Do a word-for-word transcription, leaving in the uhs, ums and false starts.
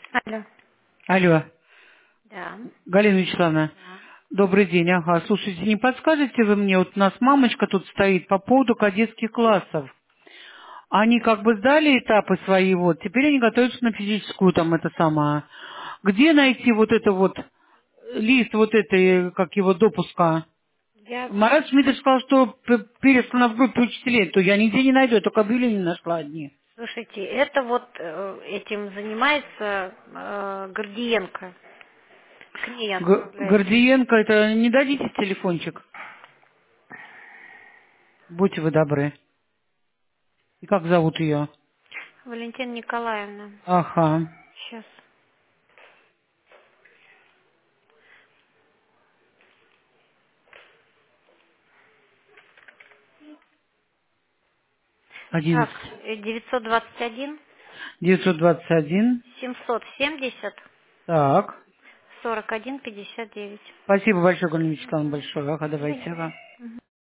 Алло. Алло, Да. Галина Вячеславовна, Да. добрый день. Ага, слушайте, не подскажете вы мне, вот у нас мамочка тут стоит по поводу кадетских классов. Они как бы сдали этапы свои, вот, теперь они готовятся на физическую, там, это самое. Где найти вот это вот, лист вот этой, как его, допуска? Я, Марат Шмидт сказал, что п- переслано в группе учителей, то я нигде не найду, я только объявление нашла одни. слушайте, это вот э, этим занимается э, Гордиенко. К ней Г- отправляйте. Гордиенко, это не дадите телефончик? Будьте вы добры. И как зовут ее? Валентина Николаевна. Ага. Сейчас. Так, Одиннадцать. э, девятьсот двадцать один Девятьсот двадцать один. семьсот семьдесят Так. сорок один пятьдесят девять. Спасибо большое, Галина Вячеславовна, большое. Ага, давайте. Извините. Ага. Мгм.